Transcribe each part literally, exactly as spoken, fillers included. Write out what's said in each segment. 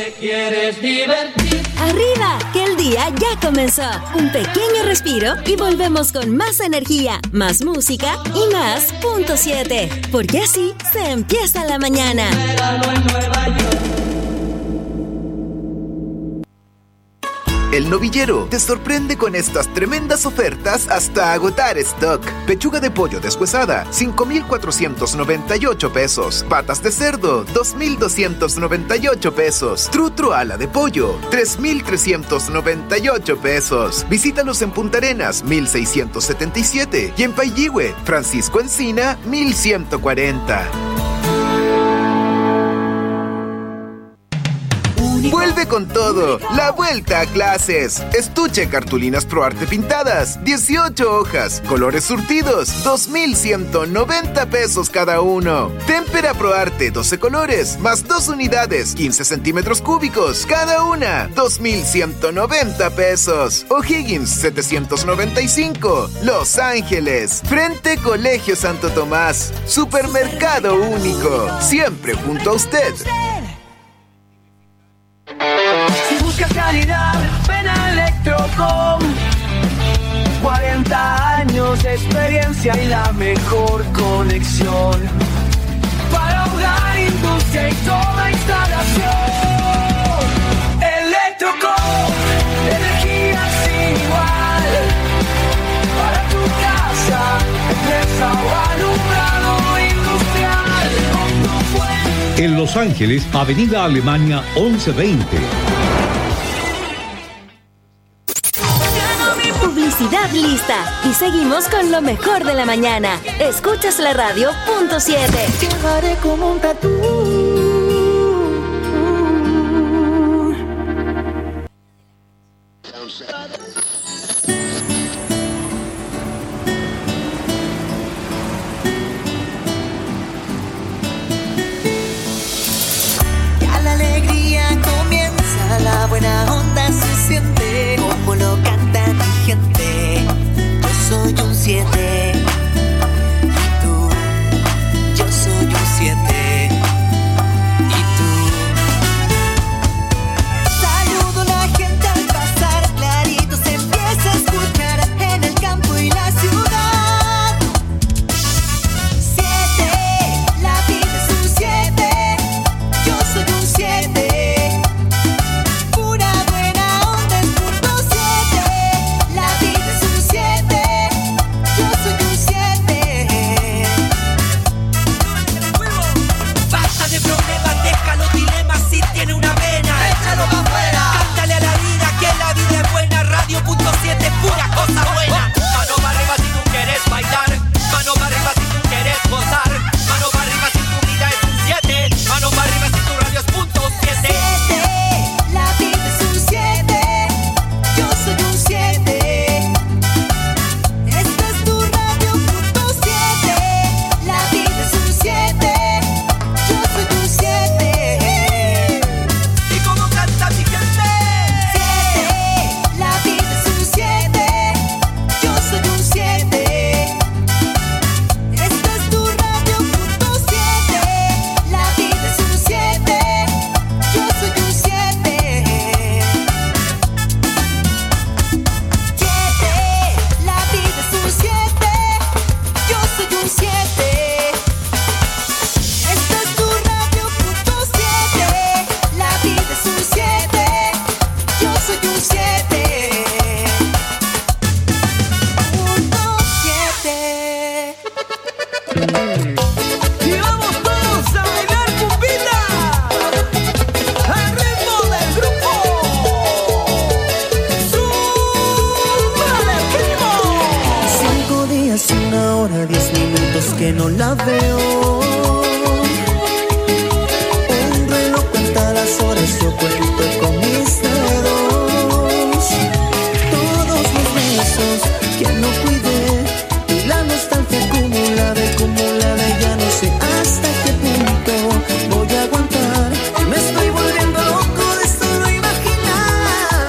te quieres divertir. Arriba, que el día ya comenzó. Un pequeño respiro y volvemos con más energía, más música y más punto siete. Porque así se empieza la mañana. Verano en Nueva York. El Novillero te sorprende con estas tremendas ofertas hasta agotar stock. Pechuga de pollo deshuesada, cinco mil cuatrocientos noventa y ocho pesos. Patas de cerdo, dos mil doscientos noventa y ocho pesos. Trutro ala de pollo, tres mil trescientos noventa y ocho pesos. Visítalos en Punta Arenas, mil seiscientos setenta y siete. Y en Pailihue, Francisco Encina, mil ciento cuarenta. Vuelve con todo, la vuelta a clases. Estuche cartulinas ProArte pintadas, dieciocho hojas, colores surtidos, dos mil ciento noventa pesos cada uno. Témpera ProArte, doce colores, más dos unidades, quince centímetros cúbicos cada una, dos mil ciento noventa pesos. O'Higgins, setecientos noventa y cinco. Los Ángeles, frente Colegio Santo Tomás. Supermercado único, siempre junto a usted. Si buscas calidad, ven a Electrocom. cuarenta años de experiencia y la mejor conexión para hogar, industria y toda instalación. Electrocom, energía sin igual. Para tu casa, empresa o alumbrado industrial. Con tu fuente. En Los Ángeles, Avenida Alemania once veinte. Publicidad lista. Y seguimos con lo mejor de la mañana. Escuchas la radio punto siete. Llevaré como un tatú. Ya la alegría comienza, la buena onda se siente, como lo canta mi gente. Yo soy un siete, y tú, yo soy un siete, y tú. Saludo a la gente al pasar, clarito se empieza a escuchar en el campo y la ciudad. Siete, la vida es un siete, yo soy un siete. Pura buena onda es punto siete, la vida es un siete, yo soy un siete. Basta de problemas, deja los dilemas, si tiene una vena, échalo pa' afuera. Cántale a la vida que la vida es buena, radio punto siete es pura cosa buena. Mano para arriba si tú quieres bailar, mano para arriba si tú quieres gozar, mano para arriba si tu vida es un siete, mano para arriba si tu radio es punto siete. Siete, la vida es un siete, yo soy un siete. Esta es tu radio punto siete, la vida es un siete, yo soy un siete. ¿Y cómo canta mi gente? Siete, la vida es un siete, yo soy un siete. Esta es tu radio punto siete, la vida es un siete, yo soy un siete. Siete, la vida es un siete, yo soy un siete. Esta es tu radio punto siete, la vida es un siete, yo soy un siete. Punto siete. Y vamos todos a bailar cumbita al ritmo del grupo. ¡Súbale, primo! Cinco días, una hora, diez minutos que no la veo. Un reloj cuenta las horas, yo cuento con mis dedos. Todos los besos que no cuidé y la nostalgia acumulada, acumulada, ya no sé hasta qué punto voy a aguantar. Me estoy volviendo loco de solo imaginar.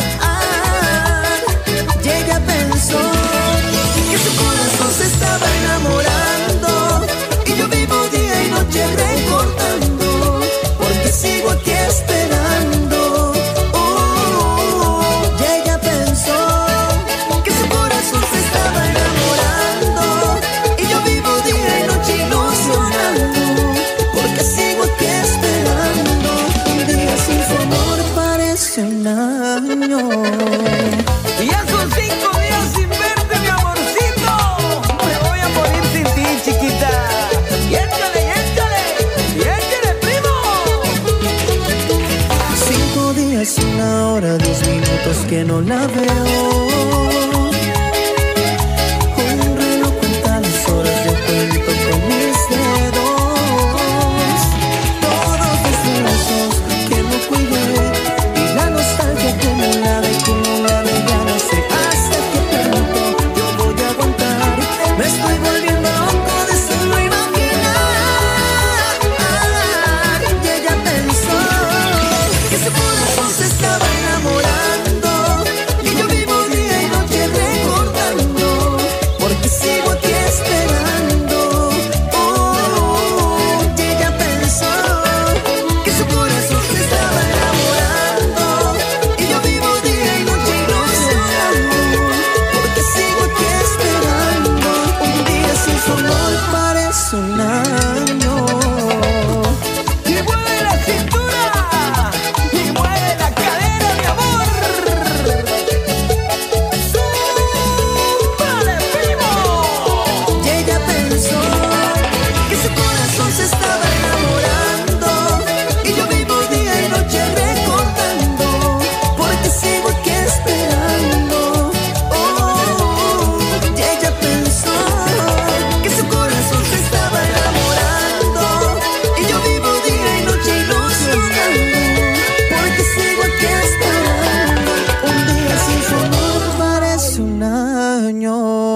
Y ella pensó que su corazón se estaba enamorando y yo vivo día y noche recordando, porque sigo aquí esperando. un año. Y esos cinco días sin verte, mi amorcito, me voy a morir sin ti, chiquita. Y échale, y échale, y échale, primo. Cinco días, una hora, diez minutos que no la veo. Un reloj cuenta las horas, yo cuento con mis dedos. Todos los besos que no cuidé y la nostalgia acumulada, acumulada, ya no sé hasta qué punto yo voy a aguantar. Me estoy volviendo loco de solo imaginar. Y ella pensó que su corazón se estaba enamorando, y yo vivo día y noche recordando, porque sigo aquí esperando. Oh, y ella pensó que su corazón se estaba enamorando, y yo vivo día y noche ilusionando, porque sigo aquí esperando. Un día sin su amor parece un año. Y mueve la cintura, y mueve la cadera, mi amor. ¡Súbale, primo! Y ella pensó que su corazón se estaba enamorando, y yo vivo día y noche recordando, porque sigo aquí esperando. Oh, y ella pensó que su corazón se estaba enamorando, y yo vivo día y noche ilusionando, porque sigo aquí esperando. Un día sin su amor parece un año.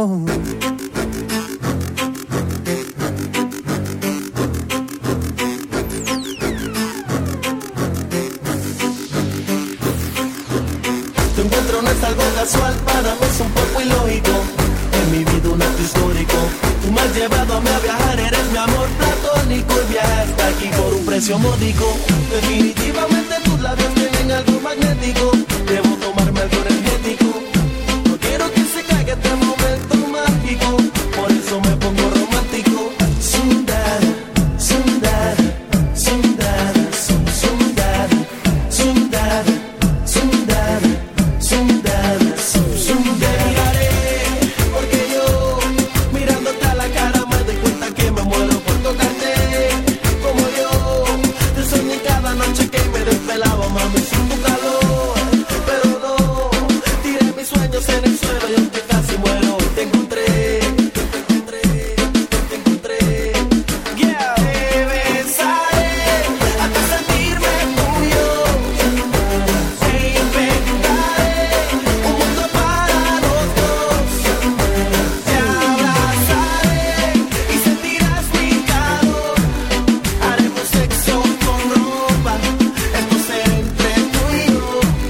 Tu encuentro no es algo casual, para mí es un poco ilógico. En mi vida un acto histórico. Tú me has llevado a mí a viajar, eres mi amor platónico. Y viajaste aquí por un precio módico. Definitivamente tus labios tienen algo magnético. Debo tomarme algo energético. No quiero que se caiga este momento mágico, por eso me pongo romántico. Sundara, sundara, sundara, sum, sundara, sundara, sundara, sundara, sum, sundara. Porque yo, mirándote a la cara, me doy cuenta que me muero por tocarte. Como yo, te soñé cada noche que me desvelaba, mami, sin tu calor. Pero no, tiré mis sueños en el suelo y aunque casi muero, te encontré, te encontré, te encontré. Yeah. Te besaré hasta sentirme tuyo. Te inventaré un mundo para los dos. Te abrazaré y sentirás mi calor. Haremos sexo con ropa, esto será entre tú y yo.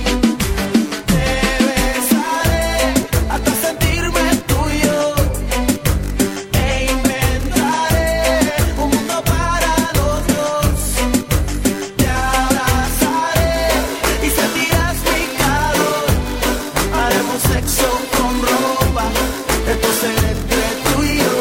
Te besaré hasta sentirme tuyo. E inventaré un mundo para los dos. Te abrazaré y sentirás mi calor. Haremos sexo con ropa, esto será entre tú y yo.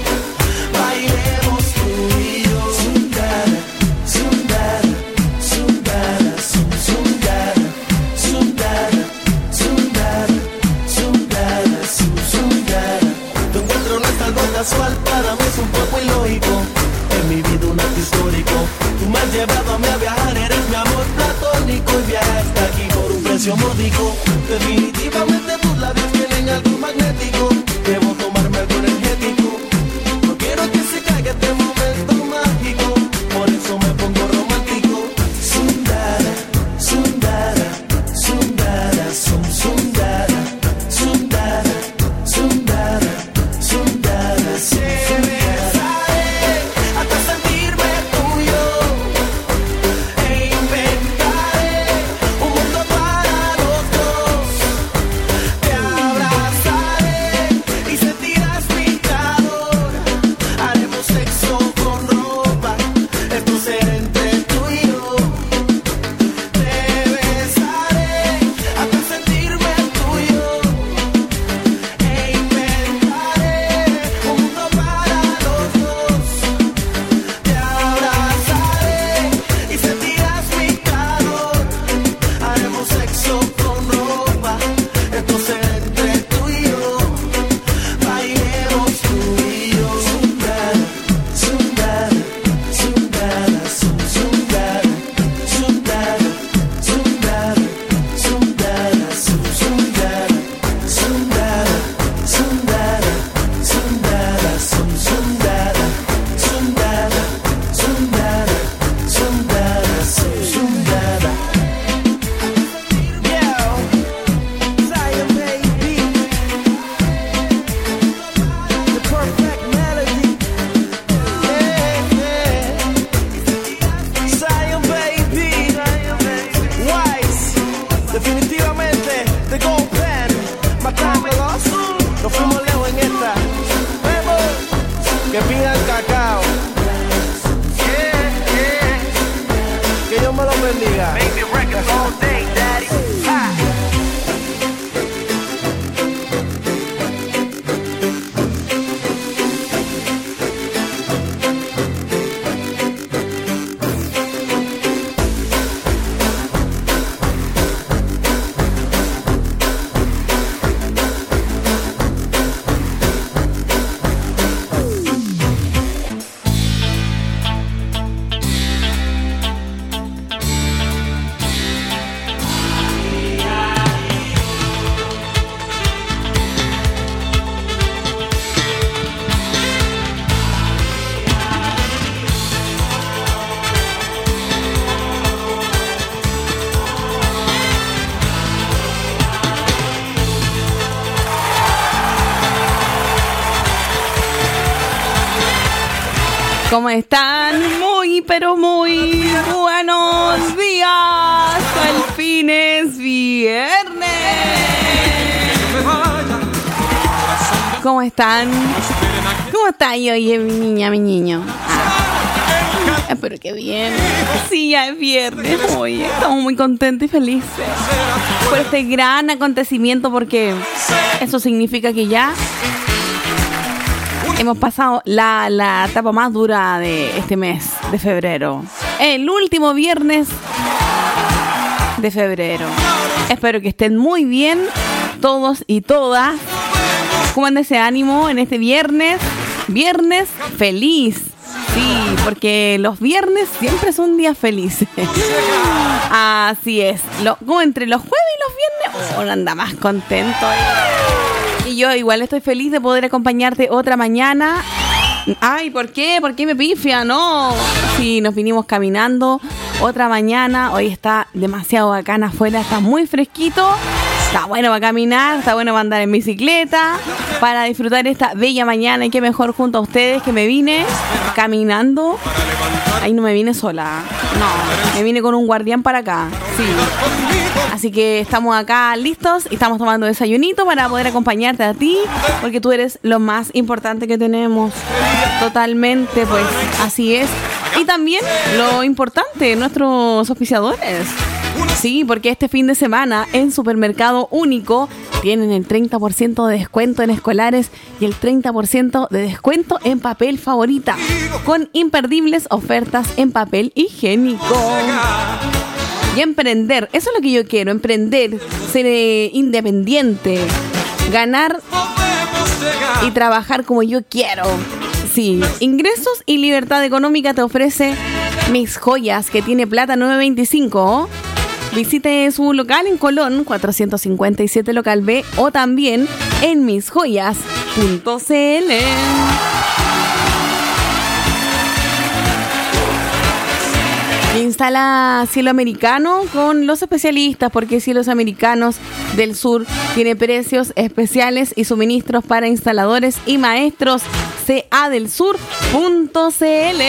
Bailemos tú y yo. Sundara, sundara, sundara, sum, sundara, sundara, sundara, sundara, sum, sundara. Tu encuentro no es algo casual, para mí es un poco ilógico. En mi vida un acto histórico. Tú me has llevado a mí a viajar, eres mi amor platónico. Y viajaste aquí por un precio módico. Definitivamente tus labios tienen algo magnético. Debo tomarme algo energético. No quiero que se caiga este momento mágico, por eso me pongo romántico. Sundara, sundara, sundara, sum, sundara, sundara, sundara, sundara, sum, sundara. Hasta sentirme tuyo. E inventaré un mundo para los dos. Definitivamente, The Gold Pen, matándolos. Nos fuimos lejos en esta. Vemos que pidan cacao. Yeah, yeah. Que Dios me lo bendiga. Baby records all day, daddy. Ha. ¿Cómo están? Muy, pero muy buenos días. El fin es viernes. ¿Cómo están? ¿Cómo está yo, oye, mi niña, mi niño? Ah, espero que bien. Sí, ya es viernes. Oye, estamos muy contentos y felices por este gran acontecimiento, porque eso significa que ya hemos pasado la, la etapa más dura de este mes de febrero. El último viernes de febrero. Espero que estén muy bien todos y todas. Coman ese ánimo en este viernes. Viernes feliz. Sí, porque los viernes siempre son días felices. Así es. Lo, como entre los jueves y los viernes, uno anda más contento. Y yo igual estoy feliz de poder acompañarte otra mañana. Ay, ¿por qué? ¿Por qué me pifia? No. Sí, nos vinimos caminando otra mañana. Hoy está demasiado bacana afuera, está muy fresquito. Está bueno para caminar, está bueno para andar en bicicleta, para disfrutar esta bella mañana. Y qué mejor junto a ustedes que me vine caminando. Ahí no me vine sola. No, me vine con un guardián para acá. Sí. Así que estamos acá listos y estamos tomando desayunito para poder acompañarte a ti, porque tú eres lo más importante que tenemos. Totalmente, pues así es. Y también lo importante, nuestros auspiciadores. Sí, porque este fin de semana en Supermercado Único tienen el treinta por ciento de descuento en escolares y el treinta por ciento de descuento en papel favorita, con imperdibles ofertas en papel higiénico. Y emprender, eso es lo que yo quiero, emprender, ser eh, independiente, ganar y trabajar como yo quiero. Sí, ingresos y libertad económica te ofrece Mis Joyas, que tiene plata nueve veinticinco. Visite su local en Colón, cuatrocientos cincuenta y siete local B, o también en mis joyas punto c l. Instala Cielo Americano con los especialistas, porque Cielos Americanos del Sur tiene precios especiales y suministros para instaladores y maestros. c a del sur punto c l.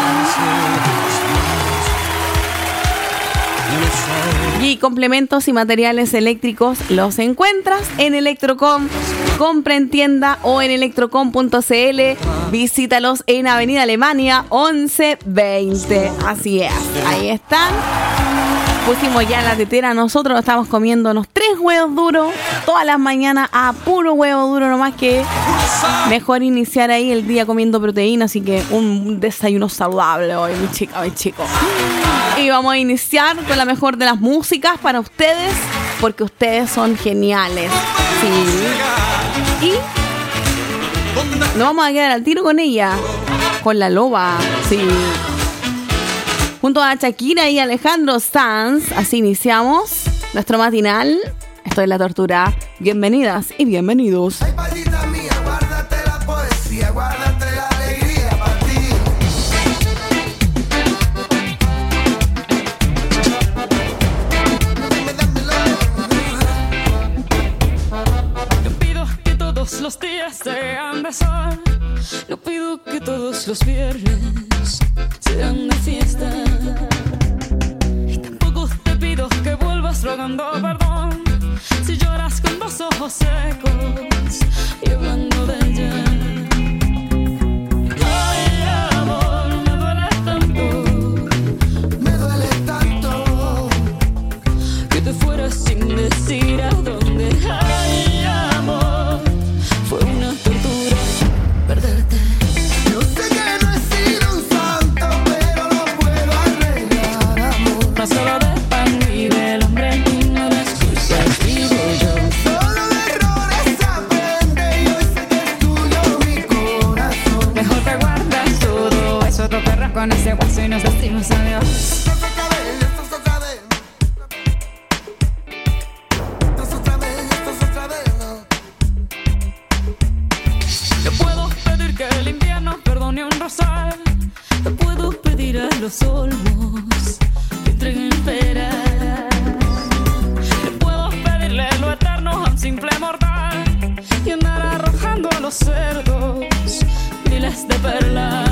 Y complementos y materiales eléctricos los encuentras en Electrocom. Compra en tienda o en electrocom punto c l. Visítalos en Avenida Alemania once veinte. Así es, ahí están. Pusimos ya en la tetera, nosotros estamos comiéndonos tres huevos duros todas las mañanas, a puro huevo duro nomás, que mejor iniciar ahí el día comiendo proteína. Así que un desayuno saludable hoy, mi chica, mi chico. Y vamos a iniciar con la mejor de las músicas para ustedes, porque ustedes son geniales. Sí. Y nos vamos a quedar al tiro con ella, con La Loba. Sí. Junto a Shakira y Alejandro Sanz, así iniciamos nuestro matinal. Esto es La Tortura. Bienvenidas y bienvenidos. Ay, palita mía, guárdate la poesía, guárdate la alegría para ti. No pido que todos los días sean de sol. No pido que todos los viernes sean de fiesta. Y tampoco te pido que vuelvas rogando perdón. ojos secos y hablando de ella. Ay, amor, me duele tanto, Me duele tanto que te fueras sin decir a dónde. Ay, amor, fue una tortura perderte. Yo sé que no he sido un santo, pero lo puedo arreglar, amor. No solo de pan y del hombre, no de excusas vivo yo. Solo de errores se aprende y hoy sé que es tuyo mi corazón. Mejor te guardas todo eso, tu perro con ese guaso y nos decimos adiós. Esto es otra vez, esto es otra vez. Esto es otra vez, esto es otra vez, no. Te puedo pedir que el invierno perdone un rosal. Te puedo pedir a los olmos que entreguen peras. Te puedo pedirle lo eterno a un simple mortal y andar arrojando a los cerdos miles de perlas.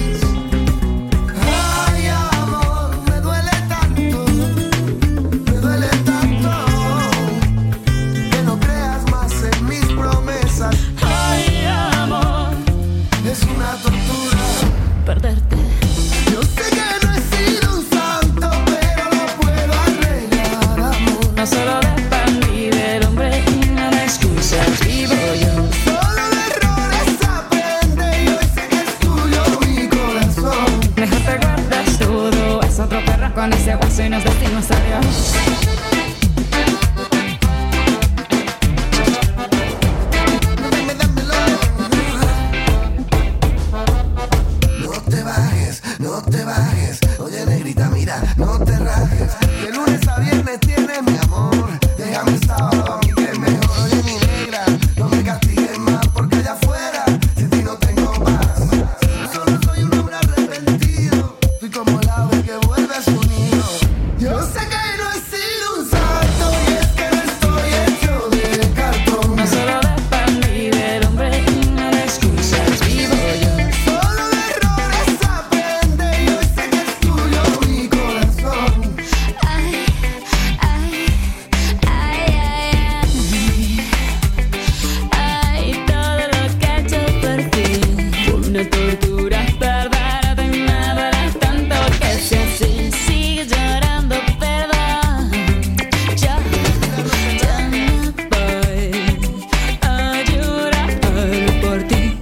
Ay, amor, me duele tanto, me duele tanto que no creas más en mis promesas. Ay, amor, Es una tortura. perderte. Yo sé que no he sido un santo, pero lo puedo arreglar, amor. No solo de pan y del hombre, no de excusas vivo yo. Solo de errores se aprende y hoy sé que es tuyo mi corazón. Mejor te guardas todo, es otro perro con ese guaso y nos decimos adiós. Dame, dámelo. No te bajes, no te bajes. Oye, negrita, mira, no te rajes. De lunes a viernes tienes mi amor. Déjame el sábado a mí que es mejor. Oye, mi negra, no me castigues más porque allá afuera sin ti no tengo paz. Solo soy un hombre arrepentido. Fui como el ave que vuelve a su nido. Yo sé que no he sido un santo y es que no estoy hecho de cartón. No solo de pan y del hombre, no de excusas vivo yo. Solo de errores se aprende y hoy sé que es tuyo mi corazón. Ay, ay, ay, ay, ay, ay, todo lo que he hecho por ti fue una tortura perderte, me duele tanto que si así sigues llorando, perdón. Yo, yo me voy a llorar por ti.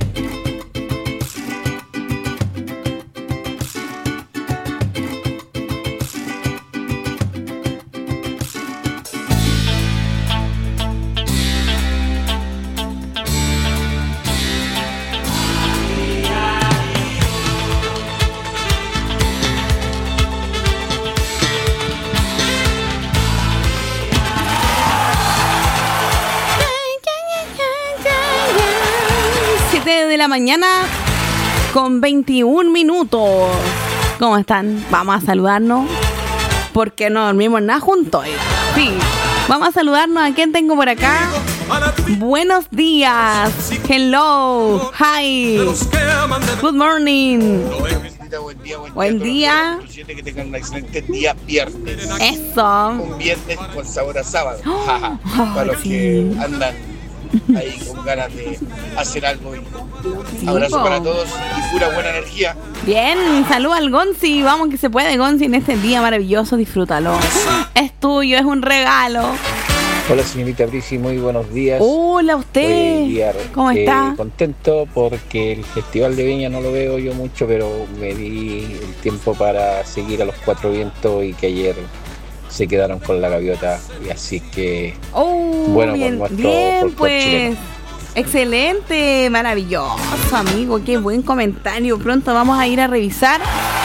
siete de la mañana con veintiún minutos. ¿Cómo están? Vamos a saludarnos porque no dormimos nada juntos. oiga. Sí, vamos a saludarnos. ¿A quién tengo por acá? Buenos días. Hello. Hi. Good morning. Buen día, buen, Buen día. día. Que tengan un excelente día viernes. Eso. Un viernes con sabor a sábado. Oh, Jaja. Para los sí. que andan ahí con ganas de hacer algo. Y Sí, abrazo po. para todos y pura buena energía. Bien, salud al Gonzi. Vamos que se puede, Gonzi, en este día maravilloso. Disfrútalo. Es tuyo, es un regalo. Hola señorita Brisi, muy buenos días. Hola usted. Buen día. ¿Cómo Eh, está? Contento porque el Festival de Viña no lo veo yo mucho, pero me di el tiempo para seguir a los Cuatro Vientos y que ayer se quedaron con la gaviota. Y así que Oh, bueno, bien, por nuestro bien, folclor pues. chileno. Excelente, maravilloso, amigo. Qué buen comentario. Pronto vamos a ir a revisar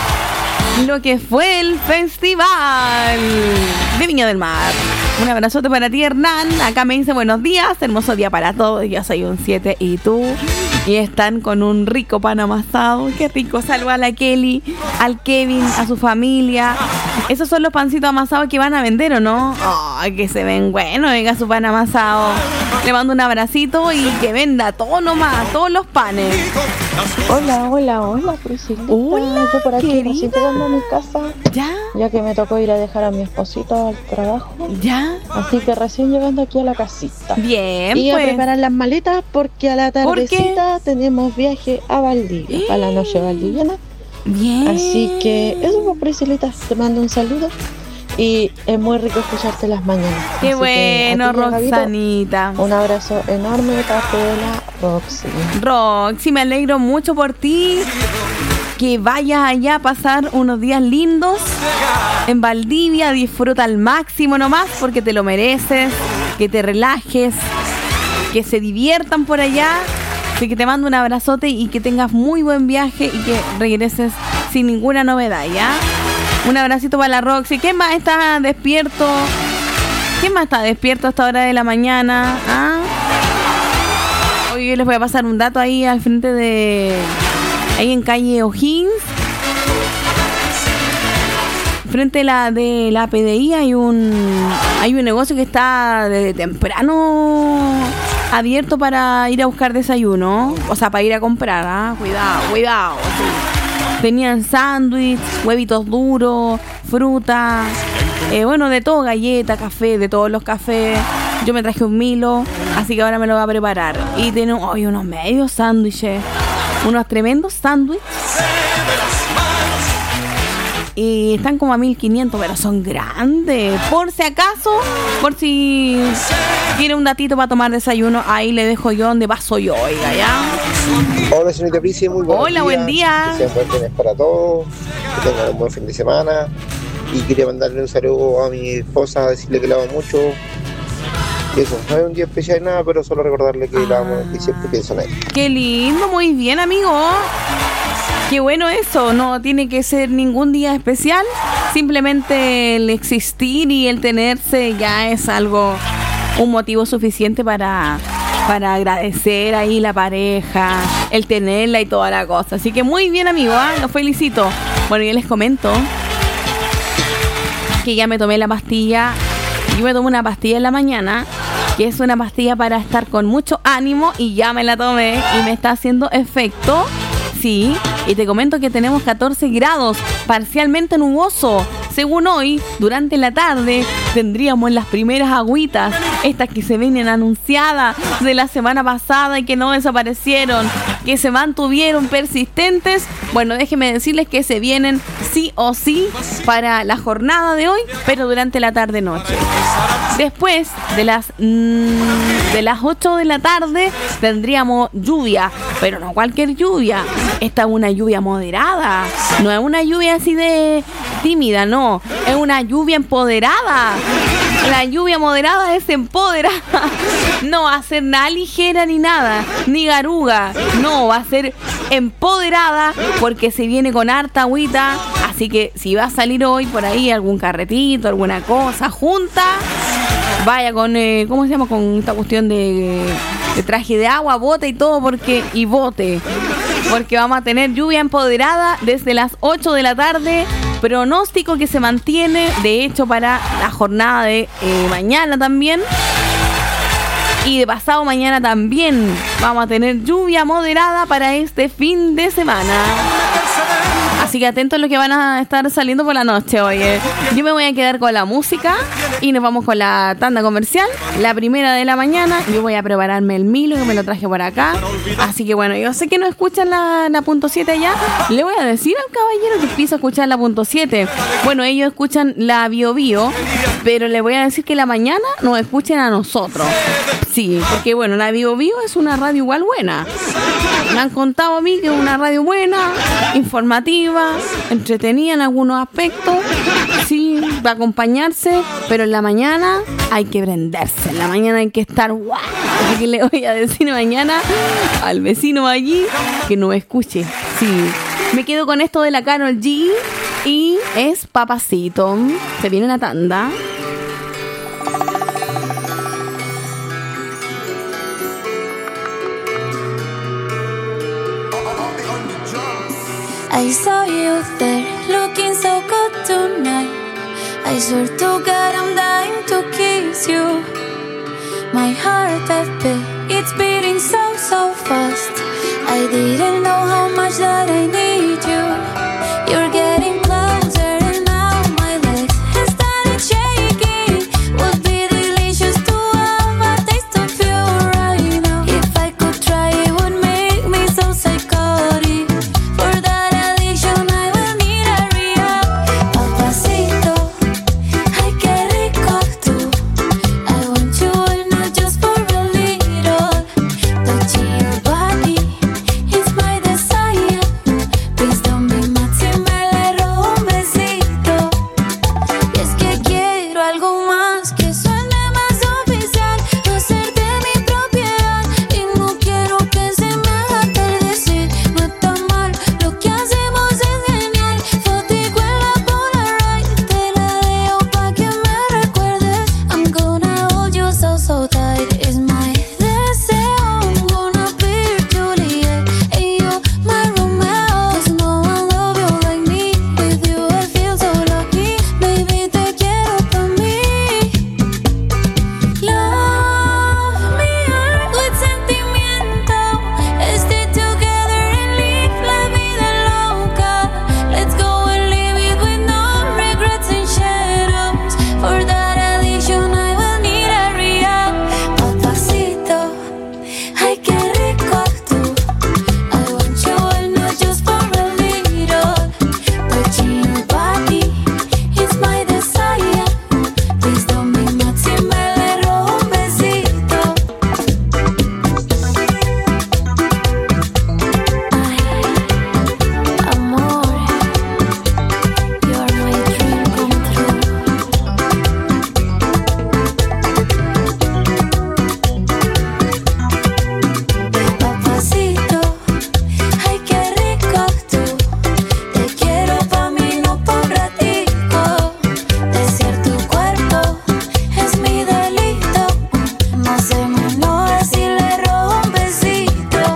lo que fue el Festival de Viña del Mar. Un abrazote para ti, Hernán. Acá me dice buenos días, hermoso día para todos. Yo soy un siete y tú. Y están con un rico pan amasado. Qué rico. Saluda a la Kelly, al Kevin, a su familia. Esos son los pancitos amasados que van a vender, ¿o no? Ay, que se ven bueno, venga su pan amasado. Le mando un abracito y que venda todo nomás, todos los panes. Hola, hola, hola, Priscilita. Hola, yo por aquí querida. recién llegando a mi casa. Ya. Ya que me tocó ir a dejar a mi esposito al trabajo. Ya. Así que recién llegando aquí a la casita. Bien, y pues. a preparar las maletas porque a la tardecita tenemos viaje a Valdivia. ¿Eh? Para la noche valdiviana. Bien. Así que eso, pues, Priscilita, te mando un saludo. Y es muy rico escucharte las mañanas. Qué Así bueno, que a ti, Gabito, Roxanita. un abrazo enorme de parte de la Roxy. Roxy, me alegro mucho por ti. Que vayas allá a pasar unos días lindos en Valdivia. Disfruta al máximo nomás porque te lo mereces. Que te relajes. Que se diviertan por allá. Así que te mando un abrazote y que tengas muy buen viaje y que regreses sin ninguna novedad, ¿ya? Un abracito para la Roxy. ¿Quién más está despierto? ¿Quién más está despierto a esta hora de la mañana? ¿Ah? Hoy yo les voy a pasar un dato ahí al frente de... Ahí en calle O'Higgins. Frente de la, de la P D I hay un... Hay un negocio que está desde temprano abierto para ir a buscar desayuno. O sea, para ir a comprar, ¿ah? Cuidado, cuidado. Sí. Tenían sándwich, huevitos duros, fruta, eh, bueno, de todo, galleta, café, de todos los cafés. Yo me traje un Milo, así que ahora me lo voy a preparar. Y tienen hoy unos medios sándwiches, unos tremendos sándwiches. Y están como a mil quinientos, pero son grandes. Por si acaso, por si tiene un datito para tomar desayuno, ahí le dejo yo donde paso yo, oiga, ¿ya? Hola, señorita Prisi, muy buenos Hola, días. buen día. Que sean buen viernes para todos, que tengan un buen fin de semana. Y quería mandarle un saludo a mi esposa, decirle que la amo mucho. Y eso, no es un día especial ni nada, pero solo recordarle que la amo y siempre pienso en ella. Qué lindo, muy bien, amigo. Qué bueno eso, no tiene que ser ningún día especial, simplemente el existir y el tenerse ya es algo, un motivo suficiente para, para agradecer ahí la pareja, el tenerla y toda la cosa. Así que muy bien, amigo, ¿eh? Los felicito. Bueno, yo les comento que ya me tomé la pastilla, yo me tomé una pastilla en la mañana, que es una pastilla para estar con mucho ánimo y ya me la tomé y me está haciendo efecto. Sí, y te comento que tenemos catorce grados, parcialmente nuboso. Según hoy, durante la tarde, tendríamos las primeras agüitas, estas que se vienen anunciadas de la semana pasada y que no desaparecieron, que se mantuvieron persistentes. Bueno, déjenme decirles que se vienen sí o sí para la jornada de hoy, pero durante la tarde-noche. Después de las, mmm, de las ocho de la tarde tendríamos lluvia, pero no cualquier lluvia. Esta es una lluvia moderada, no es una lluvia así de tímida, no, es una lluvia empoderada. La lluvia moderada es empoderada. No va a ser nada ligera ni nada, ni garuga. No, va a ser empoderada porque se viene con harta agüita. Así que si va a salir hoy por ahí algún carretito, alguna cosa junta, vaya con, eh, ¿cómo se llama? Con esta cuestión de, de traje de agua, bote y todo, porque y bote. Porque vamos a tener lluvia empoderada desde las ocho de la tarde. Pronóstico que se mantiene, de hecho, para la jornada de eh, mañana también. Y de pasado mañana también vamos a tener lluvia moderada para este fin de semana. Así que atentos a lo que van a estar saliendo por la noche, oye. Yo me voy a quedar con la música y nos vamos con la tanda comercial. La primera de la mañana. Yo voy a prepararme el Milo, que me lo traje por acá. Así que bueno, yo sé que no escuchan la, la punto siete allá. Le voy a decir al caballero que empieza a escuchar la punto siete. Bueno, ellos escuchan la Bio Bio, pero le voy a decir que la mañana nos escuchen a nosotros. Sí, porque bueno, la Bio Bio es una radio igual buena. Me han contado a mí que es una radio buena, informativa, entretenida en algunos aspectos, sí, para acompañarse, pero en la mañana hay que prenderse, en la mañana hay que estar guau. Así que le voy a decir mañana al vecino allí que no me escuche. Sí, me quedo con esto de la Karol G y es Papacito. Se viene una tanda. I saw you there, looking so good tonight. I swear to God I'm dying to kiss you. My heart, baby, it's beating so, so fast. I didn't know how much that I need you. You're getting closer and now my legs have started shaking. Would be delicious to have a taste of you right now. If I could try, it would make me so psychotic. For that addiction I will need a rehab. Papacito, ay qué rico tú. I want you all, not just for a little. Touching your body is my desire. Please don't be mad si me le robo un besito. Y es que quiero algo más que suene más oficial. Hacerte mi propiedad y no quiero que se me haga atardecer. No está mal, lo que hacemos es genial. Fotico en la Polaroid, te la dejo pa' que me recuerdes. I'm gonna hold you so, so tight. It's my deseo. I'm gonna be your Juliet and you my Romeo. 'Cause no one love you like me. With you I feel so lucky. Baby, te quiero pa' mí. Love me hard with sentimiento. Stay together and live la vida loca. Let's go and live it with no regrets and shadows. For that addiction I will need a rehab. Papacito, ay qué rico tú. I want you all, not just for a little. Touching your body is my desire. Please don't be mad si me le robo un besito. Ay, amor, you're my dream come true. Papacito, ay qué rico tú. Te quiero pa' mí, no pa' un ratico. Desear tu cuerpo es mi delito. No se me enoje si le robo un besito.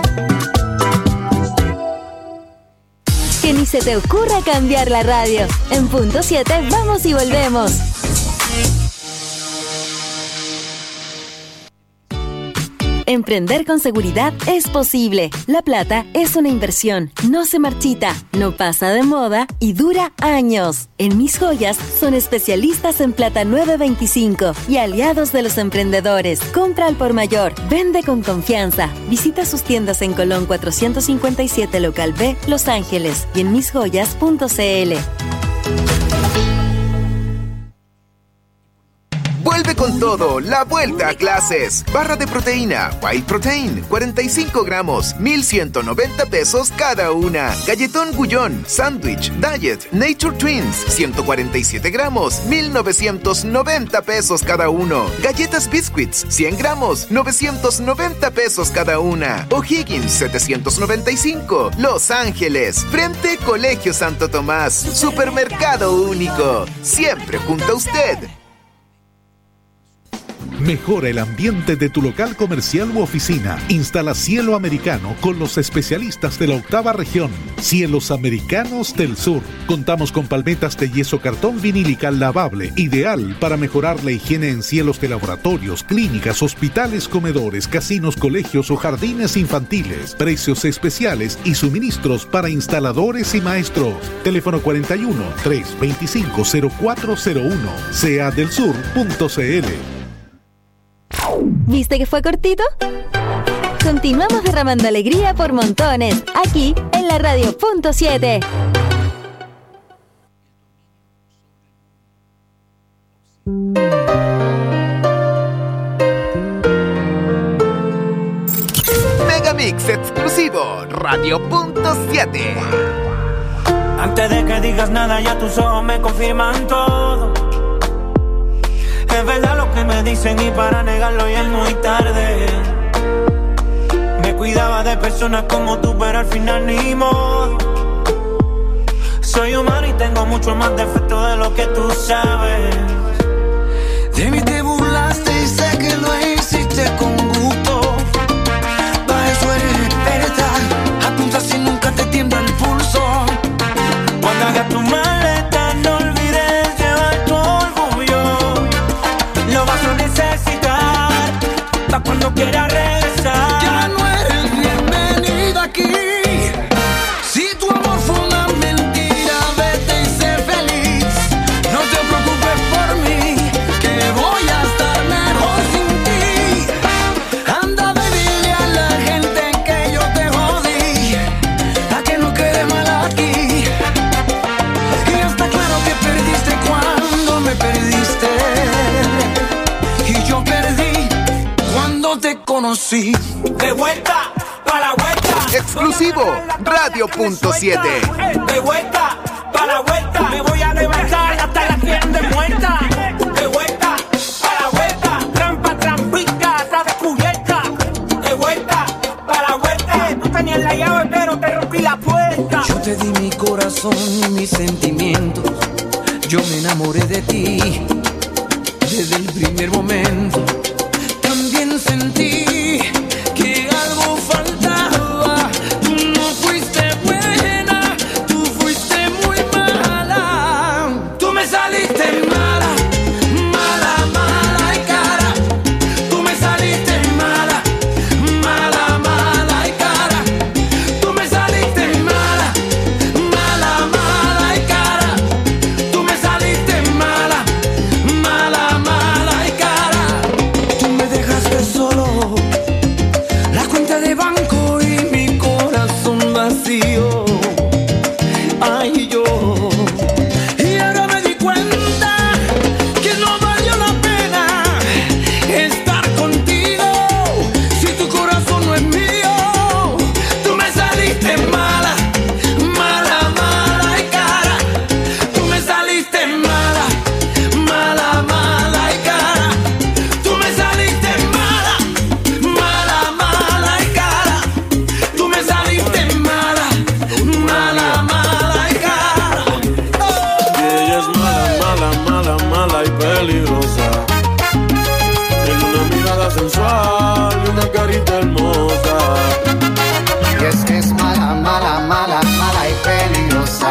Que ni se te ocurra cambiar la radio. En punto siete vamos y volvemos. Emprender con seguridad es posible. La plata es una inversión, no se marchita, no pasa de moda y dura años. En Mis Joyas son especialistas en plata nueve veinticinco y aliados de los emprendedores. Compra al por mayor, vende con confianza. Visita sus tiendas en Colón cuatrocientos cincuenta y siete Local B, Los Ángeles y en mis joyas punto c l. Vuelve con todo, la vuelta a clases. Barra de proteína, White Protein, cuarenta y cinco gramos, mil ciento noventa pesos cada una. Galletón Gullón, Sandwich, Diet, Nature Twins, ciento cuarenta y siete gramos, mil novecientos noventa pesos cada uno. Galletas Biscuits, cien gramos, novecientos noventa pesos cada una. O'Higgins, setecientos noventa y cinco. Los Ángeles, frente Colegio Santo Tomás. Supermercado único, siempre junto a usted. Mejora el ambiente de tu local comercial u oficina. Instala Cielo Americano con los especialistas de la octava región. Cielos Americanos del Sur. Contamos con palmetas de yeso cartón vinílica lavable, ideal para mejorar la higiene en cielos de laboratorios, clínicas, hospitales, comedores, casinos, colegios o jardines infantiles. Precios especiales y suministros para instaladores y maestros. Teléfono cuarenta y uno, trescientos veinticinco, cero cuatro cero uno. sea del sur punto c l. ¿Viste que fue cortito? Continuamos derramando alegría por montones, aquí en la radio punto siete. Megamix exclusivo, radio punto siete. Antes de que digas nada, ya tus ojos me confirman todo. Es verdad lo que me dicen y para negarlo ya es muy tarde. Me cuidaba de personas como tú, pero al final ni modo. Soy humano y tengo mucho más defectos de lo que tú sabes. De mí te burlaste y sé que lo hiciste con gusto. Pa' eso eres experta, apunta si nunca te tiembla el pulso. Cuando hagas tu maleta no olvides llevar tu orgullo. Lo vas a necesitar pa' cuando quieras regresar. Ya no eres bienvenida aquí. cuando te conocí. De vuelta, pa' la vuelta. Exclusivo, Radio punto siete. De vuelta, pa' la vuelta. Me voy a levantar hasta la tienda muerta. De vuelta, pa' la vuelta. Trampa, trampita, está descubierta. De vuelta, pa' la vuelta. No tenía la llave, pero te rompí la puerta. Yo te di mi corazón y mis sentimientos. Yo me enamoré de ti desde el primer momento. También sentí que algo faltaba. Tú no fuiste buena, tú fuiste muy mala. Tú me saliste mala, mala, mala y cara. Tú me saliste mala, mala, mala y cara. Tú me saliste mala, mala, mala y cara. Tú me saliste mala, mala, mala y cara. Tú me dejaste solo, la cuenta de banco y mi corazón vacío. Ay, yo. Y ahora me di cuenta que no valió la pena estar contigo si tu corazón no es mío. Tú me saliste mala, mala, mala y cara. Tú me saliste mala, mala, mala y cara. Tú me saliste mala, mala, mala y cara. Tú me saliste mala, mala, mala y cara. Y ella es mala, mala, mala, mala y peligrosa. Tiene una mirada sensual y una carita hermosa. Y es que es mala, mala, mala, mala y peligrosa.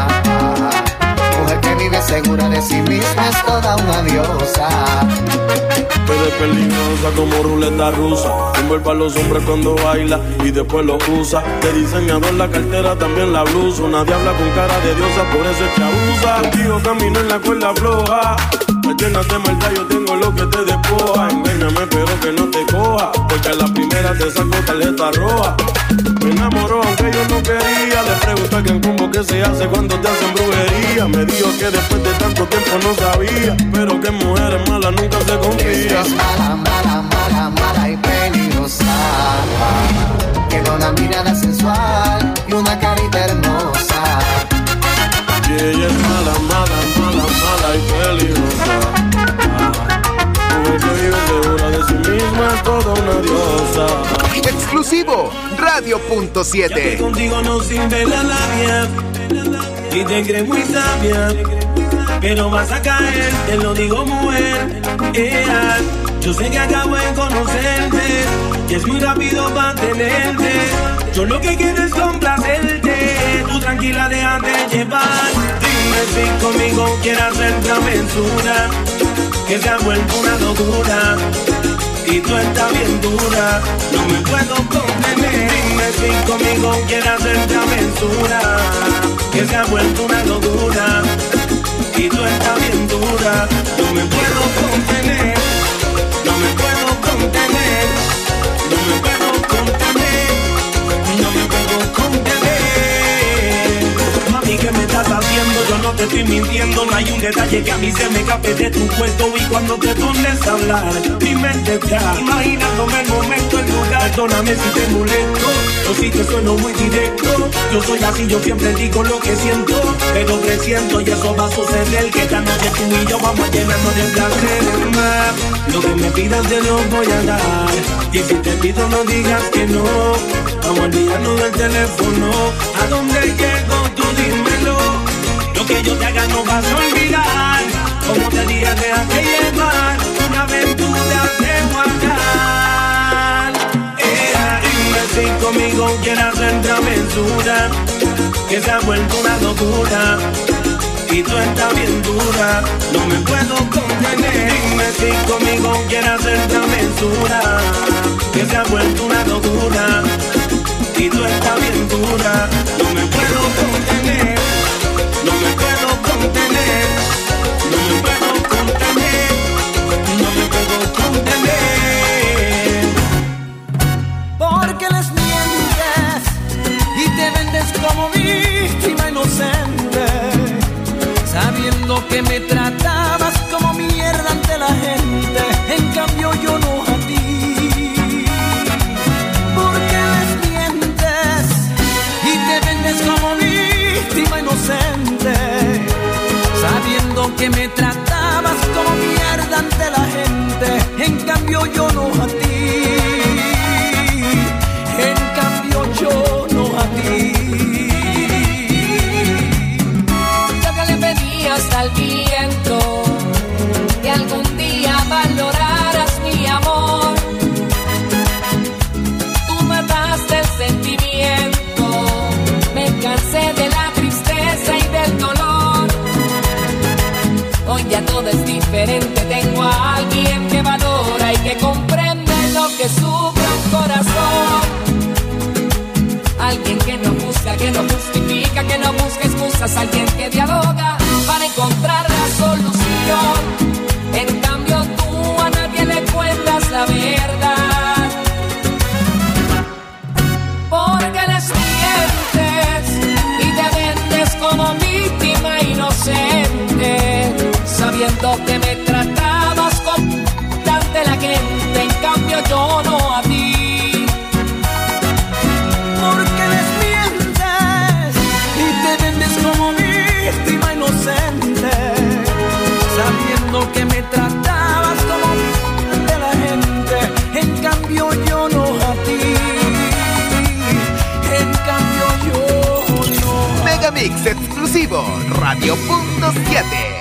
Mujer que vive segura de sí misma es toda una diosa. Pero es peligrosa como ruleta rusa. Envuelve a los hombres cuando baila y después lo usa. De diseñador la cartera, también la blusa. Nadie habla con cara de diosa, por eso es que abusa. Contigo camino en la cuerda floja. Me llenas de maldad, yo tengo lo que te despoja. Engáñame pero que no te coja, porque a la primera te saco tarjeta roja. Me enamoró aunque yo no quería. Le pregunté a quien combo que se hace cuando te hacen brujería. Me dijo que después de tanto tiempo no sabía, pero que mujeres malas nunca se confía. Es mala, mala, mala, mala y peligrosa. Tiene una mirada sensual y una carita hermosa. Y ella es mala, mala, mala, mala y peligrosa. Mujer que vive segura de sí misma es toda una diosa. Exclusivo, Radio punto siete. Contigo no sirve la labia y te crees muy sabia, pero vas a caer, te lo digo mujer. Ea, yo sé que acabo de conocerte y es muy rápido para tenerte. Yo lo que quiero es complacerte, tú tranquila déjate llevar. Dime si conmigo quieres hacer travesura, que se ha vuelto una locura y tú estás bien dura, no me puedo contener. Dime si conmigo quieres hacer travesura, que se ha vuelto una locura y tú estás bien dura, no me puedo contener, no me puedo contener, no me puedo contener, no me puedo contener. Mami, ¿qué me estás haciendo? Yo no te estoy mintiendo, no hay un detalle que a mí se me escape de tu cuerpo. Y cuando te pones a hablar, mi mente está imaginándome el momento, el lugar. Perdóname si te molesto, yo sí te sueno muy directo. Yo soy así, yo siempre digo lo que siento, pero presiento y eso va a suceder, que esta noche tú y yo vamos a llenarnos de placer. Lo que me pidas te lo voy a dar, y si te pido no digas que no. Vamos a olvidarnos del teléfono, ¿a dónde llego? Tú dímelo. Lo que yo te haga no vas a olvidar, como te dije déjate llevar, una aventura de guardar. Era, dime si conmigo quieres hacer travesura, que se ha vuelto una locura y tú estás bien dura, no me puedo contener. Dime si conmigo quieres hacer travesura, que se ha vuelto una locura y tú estás bien dura, no me puedo contener, no me puedo contener, no me puedo contener, no me puedo contener. Porque les mientes y te vendes como víctima inocente, sabiendo que me tratabas como mierda ante la gente. En cambio yo no a ti. que me tratabas como mierda ante la gente, en cambio yo no a ti, en cambio yo no a ti. Yo que le pedías al viento que algún día valoraras mi amor, tú mataste el sentimiento, me cansé de la tristeza y del dolor. Hoy ya todo es diferente, tengo a alguien que valora y que comprende lo que sufre un corazón. Alguien que no juzga, que no justifica, que no busca excusas, alguien que dialoga para encontrar la solución. En cambio tú a nadie le cuentas la verdad, porque les mientes y te vendes como víctima inocente, sabiendo que me tratabas con ante la gente, en cambio yo no a ti. Porque les mientes y te vendes como víctima inocente, sabiendo que me tratabas como ante la gente, en cambio yo no a ti, en cambio yo no. Megamix exclusivo, Radio Punto siete.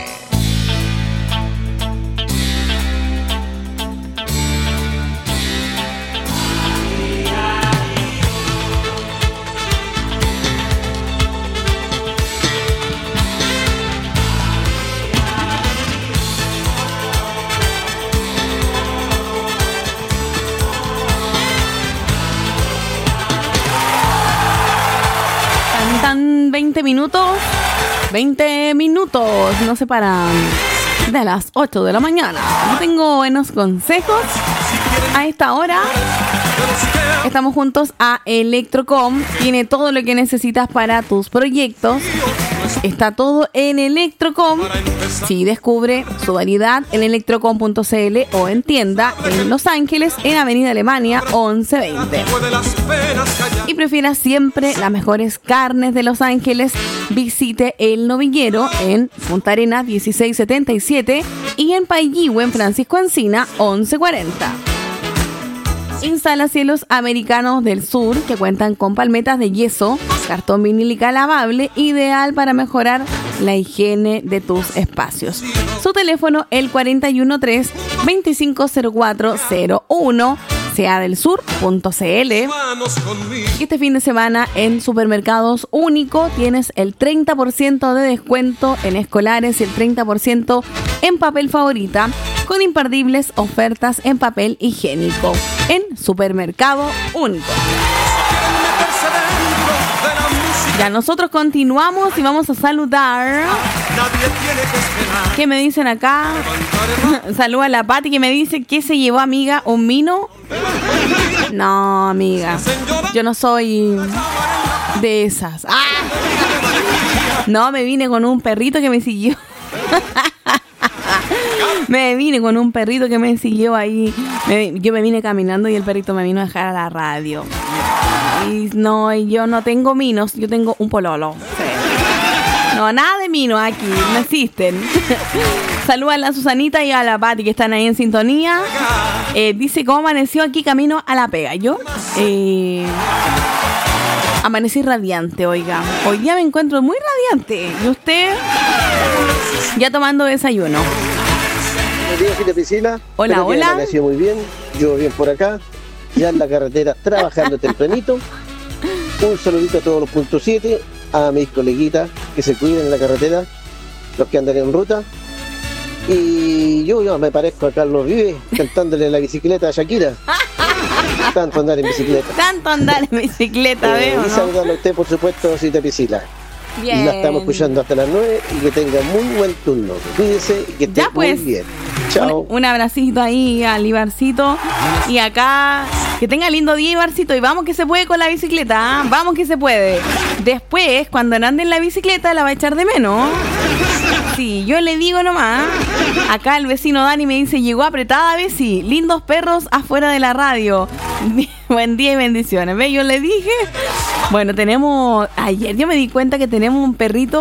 veinte minutos, veinte minutos nos separan de las ocho de la mañana. Yo tengo buenos consejos. A esta hora estamos juntos a Electrocom. Tiene todo lo que necesitas para tus proyectos. Está todo en Electrocom. Sí, descubre su variedad en electrocom punto c l o en tienda en Los Ángeles, en Avenida Alemania once veinte. Y prefieras siempre las mejores carnes de Los Ángeles, visite El Novillero en Punta Arenas dieciséis setenta y siete y en Paillihue en Francisco Encina once cuarenta. Instala cielos americanos del sur que cuentan con palmetas de yeso, cartón vinílica lavable, ideal para mejorar la higiene de tus espacios. Su teléfono el cuatro uno tres, dos cinco cero cuatro cero uno, sea del sur punto c l. Y este fin de semana en Supermercados Único tienes el treinta por ciento de descuento en escolares y el treinta por ciento en papel favorita, con imperdibles ofertas en papel higiénico en Supermercado Único. Ya nosotros continuamos y vamos a saludar. ¿Qué me dicen acá? Saluda a la Pati que me dice que se llevó, amiga, un mino. No, amiga, yo no soy de esas. ¡Ah! No, me vine con un perrito que me siguió. Me vine con un perrito que me siguió ahí. Me, yo me vine caminando y el perrito me vino a dejar a la radio. Y no, yo no tengo minos, yo tengo un pololo. Sí. No, nada de minos aquí, no existen. Saluda a la Susanita y a la Pati que están ahí en sintonía. Eh, dice cómo amaneció aquí camino a la pega. Yo eh, amanecí radiante, oiga. Hoy día me encuentro muy radiante. ¿Y usted? Ya tomando desayuno. Buenos días, Gita Priscila. Hola, Espero hola. Que amaneció muy bien, yo bien por acá, ya en la carretera trabajando tempranito. Un saludito a todos los puntos siete, a mis coleguitas que se cuiden en la carretera, los que andan en ruta. Y yo, yo me parezco a Carlos Vives cantándole la bicicleta a Shakira. Tanto andar en bicicleta. Tanto andar en bicicleta, eh, veo, Y ¿no? saludarle a usted, por supuesto, Gita Priscila. Bien. Y la estamos escuchando hasta las nueve y que tenga muy buen turno. Cuídese y que esté Ya, pues. muy bien. Chao. Un, un abracito ahí al Ibarcito. Y acá, que tenga lindo día, Ibarcito. Y vamos que se puede con la bicicleta, ¿ah? Vamos que se puede. Después, cuando ande en la bicicleta, la va a echar de menos. Sí, yo le digo nomás. Acá el vecino Dani me dice, llegó apretada, Besi. Lindos perros afuera de la radio. Buen día y bendiciones. ¿Ve? Yo le dije. Bueno, tenemos... Ayer yo me di cuenta que tenemos un perrito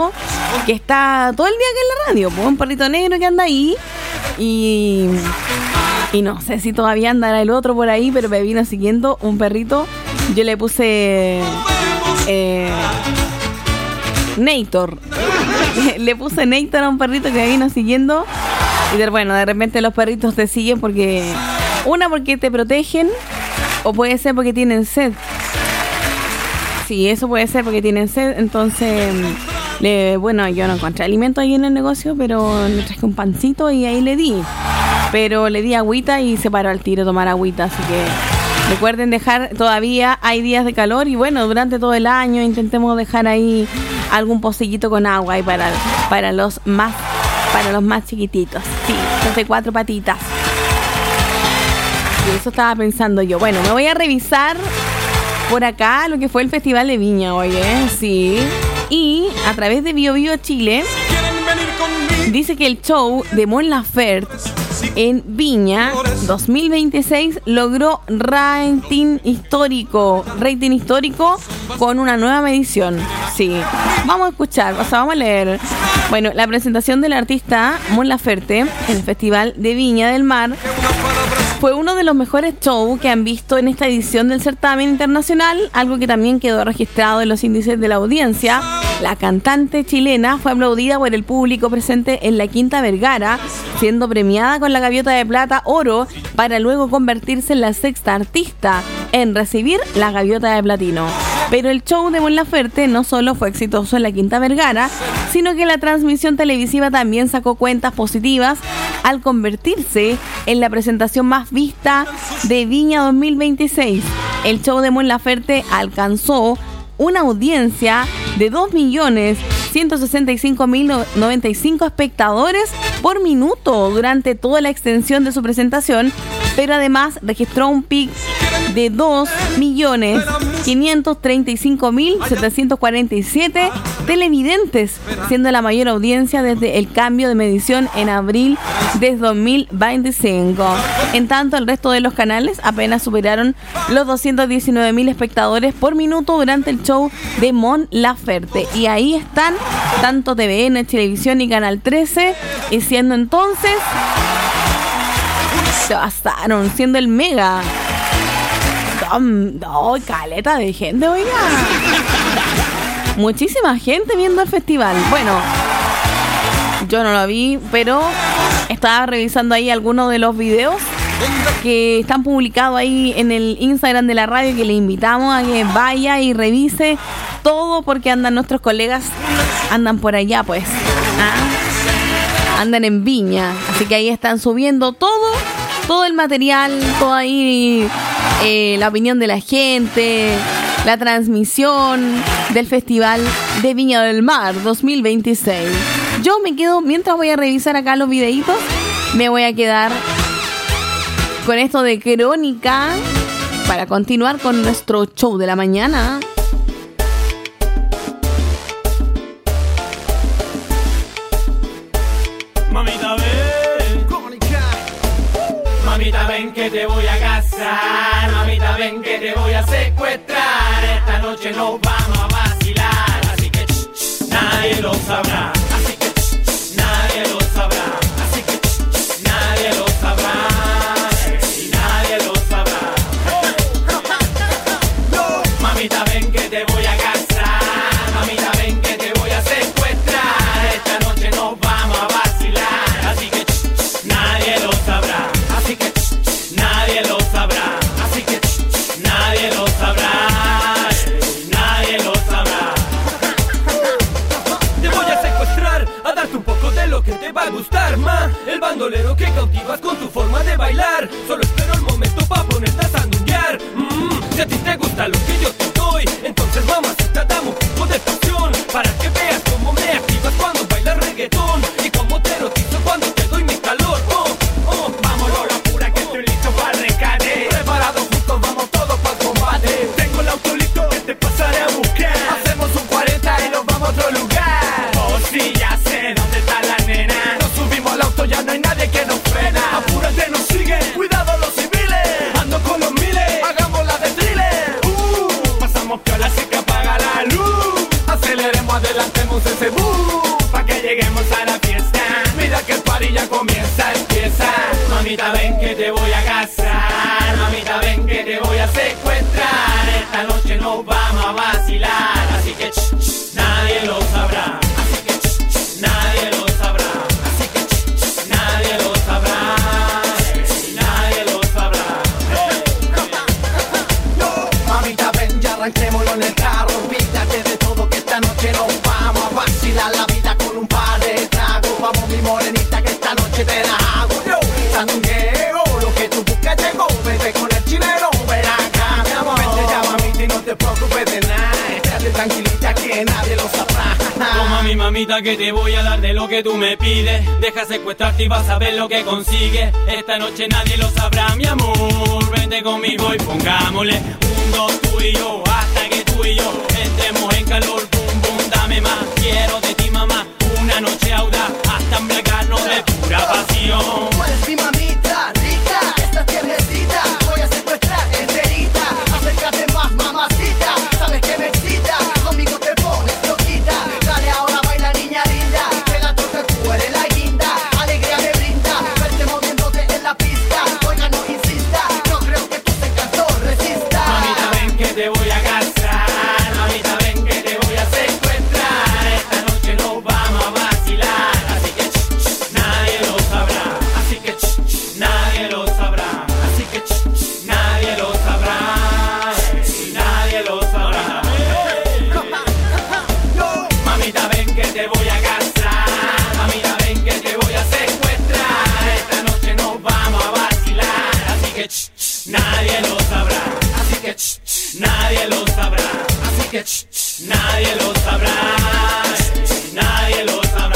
que está todo el día aquí en la radio, pues un perrito negro que anda ahí y, y no sé si todavía andará el otro por ahí, pero me vino siguiendo un perrito. Yo le puse eh, Nator. Le puse Nator a un perrito que me vino siguiendo. Y de, bueno, de repente los perritos te siguen porque... Una, porque te protegen. O puede ser porque tienen sed. Sí, eso puede ser porque tienen sed. Entonces, le, bueno, yo no encontré alimento ahí en el negocio, pero le traje un pancito y ahí le di. Pero le di agüita y se paró al tiro a tomar agüita. Así que recuerden dejar, todavía hay días de calor. Y bueno, durante todo el año intentemos dejar ahí algún pocillito con agua y para, para los más para los más chiquititos. Sí, los de cuatro patitas. Y eso estaba pensando yo. Bueno, me voy a revisar por acá lo que fue el Festival de Viña, oye, sí. Y a través de Bio Bio Chile dice que el show de Mon Laferte en Viña dos mil veintiséis logró rating histórico, rating histórico con una nueva medición. Sí, vamos a escuchar, o sea, vamos a leer. Bueno, la presentación del artista Mon Laferte en el Festival de Viña del Mar fue uno de los mejores shows que han visto en esta edición del certamen internacional, algo que también quedó registrado en los índices de la audiencia. La cantante chilena fue aplaudida por el público presente en la Quinta Vergara, siendo premiada con la Gaviota de Plata Oro para luego convertirse en la sexta artista en recibir la Gaviota de Platino. Pero el show de Mon Laferte no solo fue exitoso en la Quinta Vergara, sino que la transmisión televisiva también sacó cuentas positivas al convertirse en la presentación más vista de Viña dos mil veintiséis. El show de Mon Laferte alcanzó una audiencia de dos millones ciento sesenta y cinco mil noventa y cinco espectadores por minuto durante toda la extensión de su presentación, pero además registró un pic de dos millones quinientos treinta y cinco mil setecientos cuarenta y siete televidentes, siendo la mayor audiencia desde el cambio de medición en abril de dos mil veinticinco. En tanto, el resto de los canales apenas superaron los doscientos diecinueve mil espectadores por minuto durante el show de Mon Laferte. Y ahí están tanto T V N, Televisión y Canal trece, y siendo entonces se basaron, siendo el mega. No, caleta de gente, oiga. Muchísima gente viendo el festival. Bueno, yo no lo vi, pero estaba revisando ahí algunos de los videos que están publicados ahí en el Instagram de la radio, que le invitamos a que vaya y revise todo, porque andan nuestros colegas, andan por allá, pues. ¿Ah? Andan en Viña, así que ahí están subiendo todo, todo el material, todo ahí. Eh, la opinión de la gente, la transmisión del Festival de Viña del Mar dos mil veintiséis. Yo me quedo, mientras voy a revisar acá los videitos, me voy a quedar con esto de crónica para continuar con nuestro show de la mañana. Mamita, ven. Mamita, ven que te voy a casar. Mamita, ven que te voy a secuestrar. Esta noche nos vamos a vacilar. Así que ch, ch, nadie lo sabrá. Así que ch, ch, nadie lo sabrá. Así que ch, ch, nadie lo sabrá. Y nadie lo sabrá. Mamita, ven que te voy a casar. Mamita, ven que te voy a secuestrar. Esta noche nos vamos a vacilar. Así que ch, ch, nadie lo sabrá. Así que ch, nadie lo sabrá. Así que ch, nadie lo sabrá. Nadie lo sabrá. Te voy a secuestrar, a darte un poco de lo que te va a gustar, ma. El bandolero que cautivas con tu forma de bailar. Solo espero el momento para ponerte a sandunguear. mm, Si a ti te gusta lo que yo te doy, entonces mamacita, dame un poco de pasión, para que veas cómo me activas cuando bailas reggaetón y cómo te erotizo cuando te doy mi calor. Oh, oh, vámonos la pura que estoy listo para el rescate. Preparados juntos, vamos todos para el combate. Tengo el auto listo que te pasaré a buscar. Hacemos un cuarenta y nos vamos a otro lugar. Oh, sí, ya sé dónde está la nena. Nos subimos al auto, ya no hay nadie que nos frena. Apúrate, nos siguen, cuidado los te voy a casar, mamita ven que te voy a secuestrar. Esta noche nos vamos a vacilar, así que ch, ch, nadie lo sabrá. Así que ch, ch, nadie lo sabrá. Así que ch, ch, nadie lo sabrá. Hey, nadie lo sabrá. Hey, hey. Mamita ven, ya arranquémoslo en el carro. Olvídate de todo que esta noche nos vamos a vacilar la vida con un par de tragos. Vamos mi morenita que esta noche te la hago yo. Sangueo, lo que tú buscas llegó. Vete con el chileno, ven acá mi amor. Vete ya mamita y no te preocupes de nada. Estate tranquilita que nadie lo sabrá. Toma mi mamita que te voy a dar de lo que tú me pides. Deja secuestrarte y vas a ver lo que consigues. Esta noche nadie lo sabrá mi amor. Vente conmigo y pongámosle un, dos, tú y yo. Hasta que tú y yo entremos en calor. Bum, bum, dame más, quiero de ti mamá. Una noche audaz hasta embriagarnos de pura pasión. Tú eres mi mamita, rica, esta tiernecita. Voy a secuestrar enterita. Acércate más, mamacita. Sabes que me excita, conmigo te pones loquita. Dale ahora baila niña linda. Que la toca tú eres la guinda. Alegría me brinda, verte moviéndote en la pista. Oiga no insista, no creo que tú te canso resistas. Mamita ven que te voy a casar, mamita ven que te voy a secuestrar. Esta noche nos vamos a vacilar, así que ch, ch, nadie lo sabrá. Así que ch, ch, nadie lo sabrá. Así que ch, ch, nadie lo sabrá. Hey, nadie lo sabrá. Mamita ven que te voy a casar, mamita ven que te voy a secuestrar. Esta noche nos vamos a vacilar, así que ch, ch, nadie lo sabrá. Así que ch, ch, nadie lo sabrá. Así que ch, ch, nadie lo sabrá. Ch, nadie lo sabrá.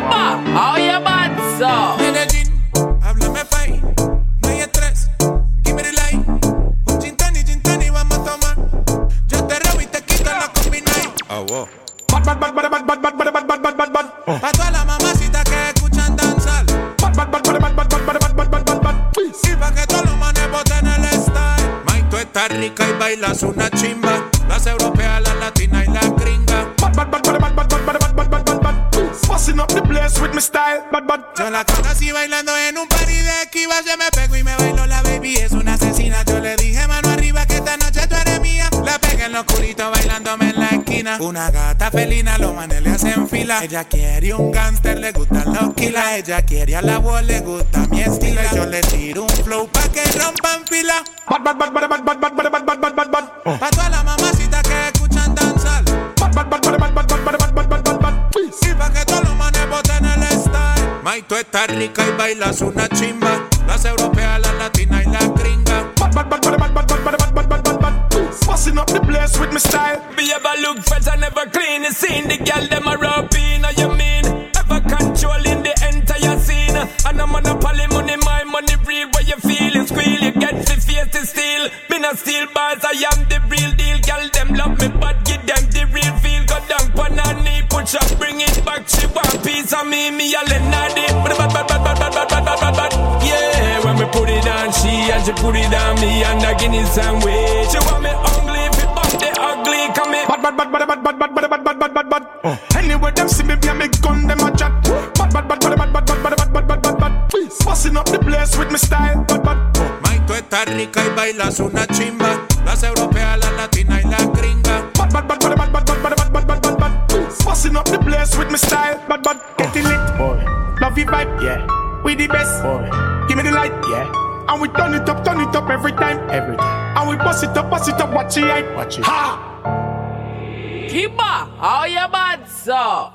Kiba, oye, Manso. Medellín, háblame fai, no hay estrés, give me the light. Un gin tonic, gin tonic, vamos a tomar. Yo te robo y te quito la combinay. Oh, wow. Bad, bad, bad, bad, bad, bad, bad, bad, bad, bad, bad, bad. Uh. Pa' todas las mamacitas que escuchan danzar. Bad, bad, bad, bad, bad, bad, bad, bad, bad, bad, bad, bad. Y pa' que todos los manes boten el style. Mike, tú estás rica y bailas una chimba. Las europeas, las latinas y las gringas. Bad, bad, bad, bad, bad, bad, bad, bad, bad, bad, bad, bad. Busting up the place with my style. Bad, bad. Yo la conocí bailando en un party de Kiva. Se me pegó y me bailó la baby. Es una asesina. Yo le dije mano arriba que esta noche tú eres mía. La pegué en lo oscurito bailándome en la esquina. Una gata felina, los manes le hacen fila. Ella quiere un gangster, le gustan los kilas. Ella quiere a la voz, le gusta mi estilo. Yo le tiro un flow pa' que rompan fila. Bad, bad, bad, bad, bad, bad, bad, bad, bad, bad, bad, bad. Uh. Pa' todas las mamacitas que escuchan danzar. Bad, bad, bad, bad, bad, bad, bad, bad, bad, bad, bad, bad. Y pa' que todos los manes boten el style. Mike, tú estás rica y bailas una chimba. Las europeas, las latinas y las gringas. Bad, bad, bad, bad, bad, bad, bad, bad, bad, bad, bad, bad. Busting up the place with my style. Be ever look fresh and never clean. You seen the girl them a rub in. You mean ever controlling the entire scene. And a monopoly money, my money real. Where you feel and squeal, you get the face to steal. Me not steal bars, I am the real deal. Girl them love me, but give them the real feel. Go down pon her knee, push up, bring it back. She want piece of me, me a Lenardi. Bad, bad, bad, bad, bad, bad, bad, bad, bad, bad. Yeah, when we put it on she and she put it on me and I give it some way. She want me ugly, if it bump the ugly, come in. Bad, bad, bad, bad, bad, bad, bad, bad, bad, bad, bad, bad. Uh. Anyway, them see me be a me gun, them a chat. Bad, bad, bad, bad, bad, bad, bad, bad, bad, bad, bad, bad. Busting up the place with my style. Bad, bad. Uh. Mike, tú estás rica y bailas una chimba. Las europeas, las latinas y las gringas. Bad, bad, bad, bad, bad, bad, bad, bad, bad, bad, bad, bad. Busting up the place with my style. Bad, bad. Get it lit, boy. Love you vibe, yeah. We the best, boy. Give me the light, yeah. And we turn it up, turn it up every time, every time. And we bust it up, bust it up, watch it, right? Watch it. Ha! Kiba, oye, Manso.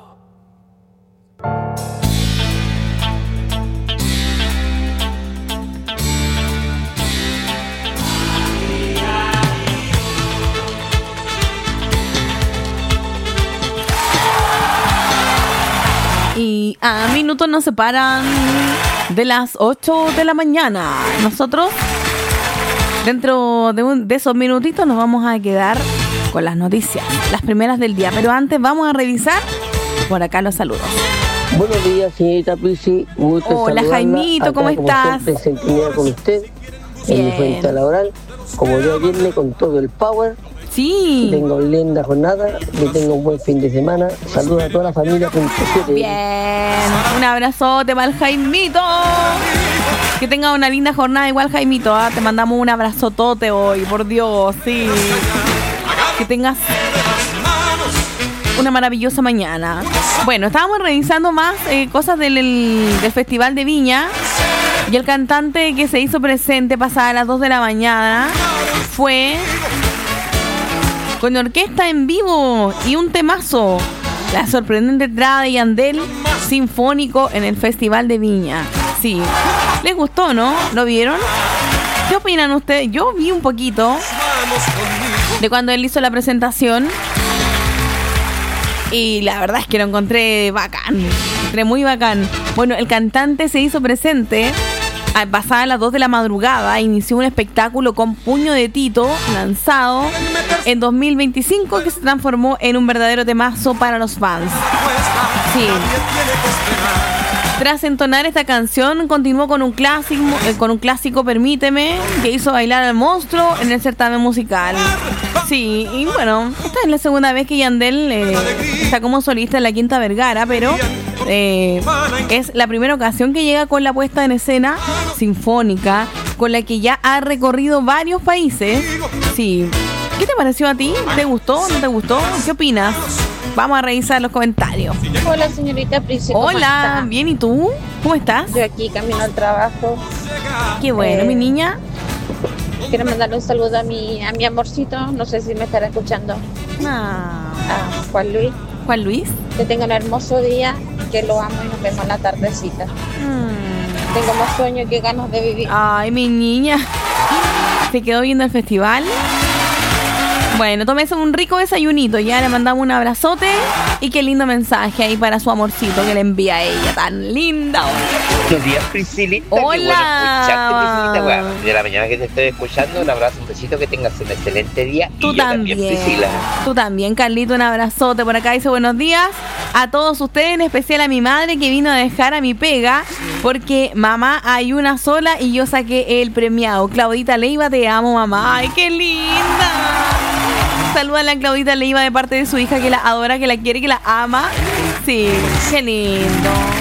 Y a minutos nos separan de las ocho de la mañana. Nosotros, dentro de, un, de esos minutitos, nos vamos a quedar con las noticias, las primeras del día. Pero antes vamos a revisar por acá los saludos. Buenos días, señorita Pisi. Hola, Jaimito, ¿cómo acá, estás? Como siempre, en sintonía con usted, en mi fuente laboral. Como yo ayer con todo el power. Sí. Que tenga linda jornada, que tenga un buen fin de semana. Saludos a toda la familia. Bien, un abrazote para el Jaimito. Que tenga una linda jornada igual, Jaimito. ¿eh? Te mandamos un abrazotote hoy, por Dios, sí. Que tengas una maravillosa mañana. Bueno, estábamos revisando más eh, cosas del, el, del Festival de Viña. Y el cantante que se hizo presente pasada las dos de la mañana fue con orquesta en vivo y un temazo. La sorprendente entrada de Yandel sinfónico en el Festival de Viña. Sí, les gustó, ¿no? ¿Lo vieron? ¿Qué opinan ustedes? Yo vi un poquito de cuando él hizo la presentación y la verdad es que lo encontré bacán. Lo encontré muy bacán. Bueno, el cantante se hizo presente pasada las dos de la madrugada. Inició un espectáculo con Puño de Tito, lanzado en dos mil veinticinco, que se transformó en un verdadero temazo para los fans. Sí. Tras entonar esta canción, continuó con un clásico, eh, con un clásico Permíteme, que hizo bailar al monstruo en el certamen musical. Sí, y bueno, esta es la segunda vez que Yandel eh, está como solista en la Quinta Vergara, pero eh, es la primera ocasión que llega con la puesta en escena sinfónica, con la que ya ha recorrido varios países. Sí. ¿Qué te pareció a ti? ¿Te gustó? ¿No te gustó? ¿Qué opinas? Vamos a revisar los comentarios. Hola, señorita Priscila. Hola, está? Bien, ¿y tú? ¿Cómo estás? Yo aquí camino al trabajo. Qué bueno, eh, mi niña. Quiero mandarle un saludo a mi, a mi amorcito. No sé si me estará escuchando. Ah. A Juan Luis. Juan Luis. Que tenga un hermoso día, que lo amo y nos vemos en la tardecita. Mm. Tengo más sueño que ganas de vivir. Ay, mi niña. ¿Se quedó viendo el festival? Bueno, tómese un rico desayunito. Ya le mandamos un abrazote. Y qué lindo mensaje ahí para su amorcito que le envía a ella. Tan linda. Buenos días, Priscilita. Hola. Qué bueno escucharte, Priscilita. Bueno, de la mañana que te estoy escuchando, un abrazo, un besito, que tengas un excelente día. Tú y yo también. también, Priscila. Tú también, Carlito, un abrazote. Por acá dice buenos días a todos ustedes, en especial a mi madre que vino a dejar a mi pega porque mamá hay una sola y yo saqué el premiado. Claudita Leiva, te amo, mamá. Ay, qué linda. Saluda a la Claudita Leiva de parte de su hija que la adora, que la quiere, que la ama. Sí, qué lindo.